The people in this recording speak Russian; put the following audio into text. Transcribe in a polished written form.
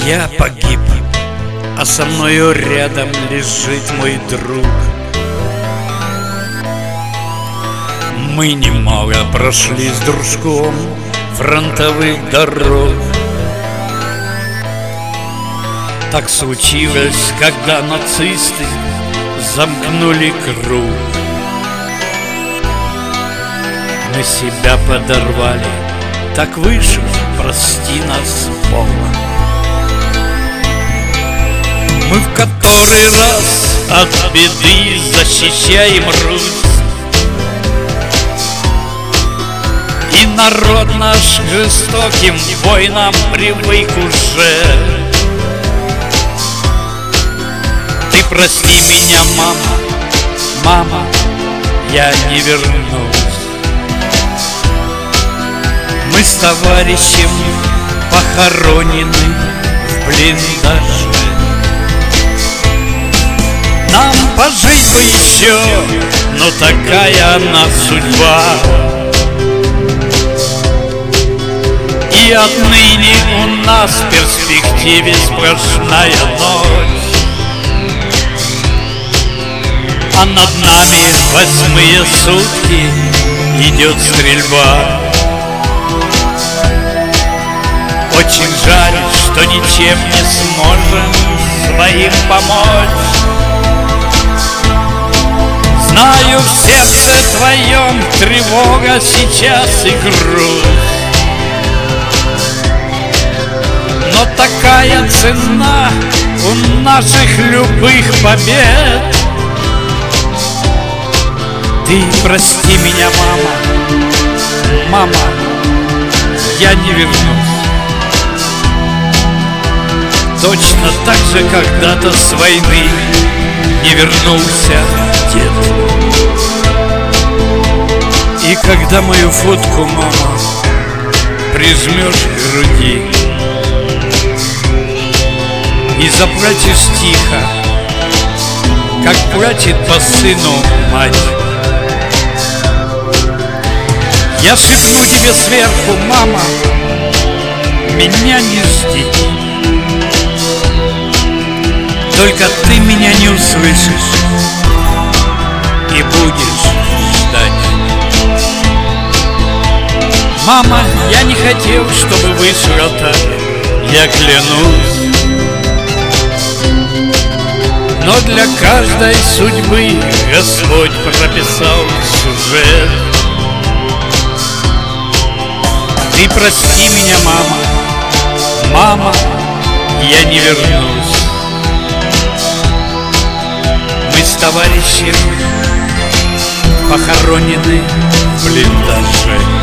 Я погиб, а со мною рядом лежит мой друг. Мы немало прошли с дружком фронтовых дорог. Так случилось, когда нацисты замкнули круг. Мы себя подорвали, так вышло, прости нас, Бог. Мы в который раз от беды защищаем Русь, и народ наш к жестоким войнам привык уже. Ты прости меня, мама, мама, я не вернусь. Мы с товарищем похоронены в блиндаже. Нам пожить бы еще, но такая она судьба. И отныне у нас в перспективе сплошная ночь, а над нами 8-е сутки идет стрельба. Очень жаль, что ничем не сможем своим помочь. Знаю, в сердце твоем тревога сейчас и грусть, но такая цена у наших любых побед. Ты прости меня, мама, мама, я не вернусь. Точно так же когда-то с войны не вернулся дед. И когда мою фотку, мама, прижмешь к груди и заплачешь тихо, как плачет по сыну мать, я шепну тебе сверху, мама, меня не жди. Только ты меня не услышишь и будешь ждать. Мама, я не хотел, чтобы вышло так, я клянусь. Но для каждой судьбы Господь прописал сюжет. Ты прости меня, мама, мама, я не вернусь. Мы с товарищем похоронены в блиндаже.